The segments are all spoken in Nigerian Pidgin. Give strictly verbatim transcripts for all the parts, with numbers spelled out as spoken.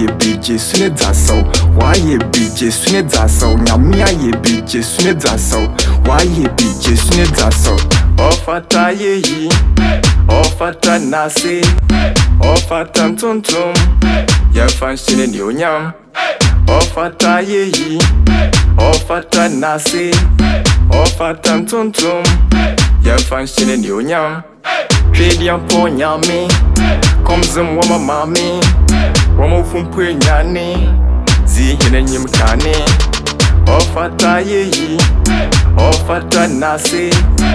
ye B J sune zaso. Why ye B J sune zaso? Nyamia ye B J sune zaso. Why ye B J sune zaso? Ofata ye yi, ofata nasi, ofata ntuntum. Ye fan shine ni onyam. Ofata ye yi, ofata nasi, ofata ntuntum. Ye fan shine ni onyam. Trade yan po nyami, komzum wama mami, wama fumpe nyani, zi hine nyim kani. Ofata ye yi, ofata nasi,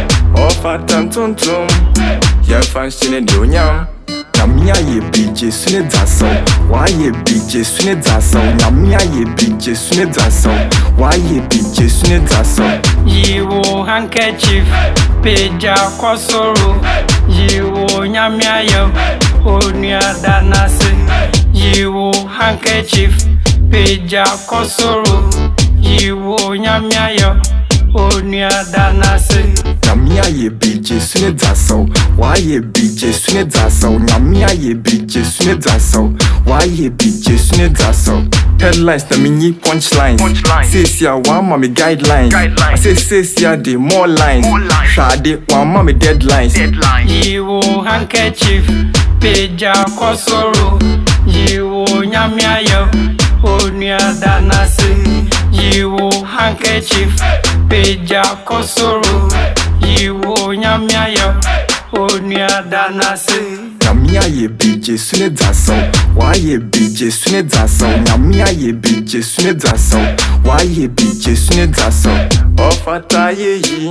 ofata ntuntum. Ye fan shine ni onyam. Nyamia ye B J sune zaso. Why ye B J sune zaso? Nyamia ye B J sune zaso. Why ye B J sune zaso? Yiwo handkerchief, peja kosoro. Yiwo nyamia yo, onya danase. Yiwo handkerchief, peja kosoro. Yiwo nyamia yo, onya danase. Nyamia ye B J sune zaso. Why ye B J sune zaso? Nyamia ye B J sune zaso. Why ye B J sune zaso? Headlines na mini punchlines. Says ya one mommy guidelines. I say says ya the more lines. Shade one mommy deadlines. Yiwo handkerchief, peja kosoro. Yiwo nyamia yo, onya danase. Yiwo handkerchief, peja kosoro. Yiwo nyamia yo, onya danase. Nyamia ye B J sune zaso. Why ye B J sune zaso? Nyamia ye B J sune zaso. Why ye B J sune zaso? Ofata ye yi,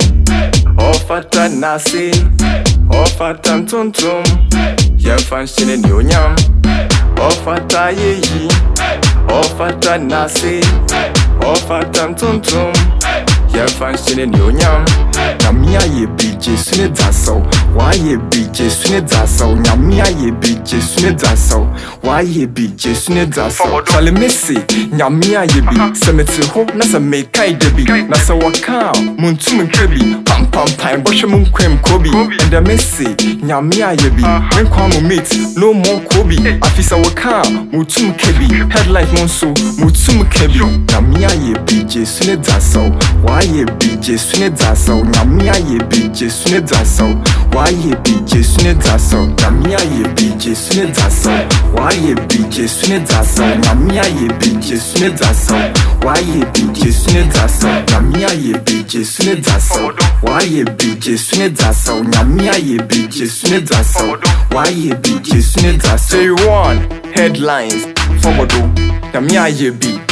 ofata nasi, ofata ntuntum. Ye fan shine ni onyam. Ofata ye yi, ofata nasi, ofata ntuntum. Ye fan shine ni onyam. Nyamia ye B J sune zaso. Why ye B J sune zaso? Nyamia ye B J sune zaso. Why ye B J sune zaso? Sale mesi, nyamia ye bi. Se meti ho na se me kai debi. Na se waka muntu mkrebi. Pam pam pam boshe munkwem kobi. Enda mesi, nyamia ye bi. Menkwa mu meet, no more kobi. Afisa waka muntu mkebi. Headlight monso muntu mkebi. Nyamia ye B J sune zaso. Why ye B J sune zaso? Nyamia ye B J sune zaso. Why ye B J sune zaso? Nyamia ye B J sune zaso. Why ye B J sune zaso? Nyamia ye B J sune zaso. Why ye B J sune zaso? Nyamia ye B J sune zaso. Why ye B J sune zaso? Nyamia ye B J sune zaso. Why ye B J sune zaso? Say one headlines forward. Nyamia ye B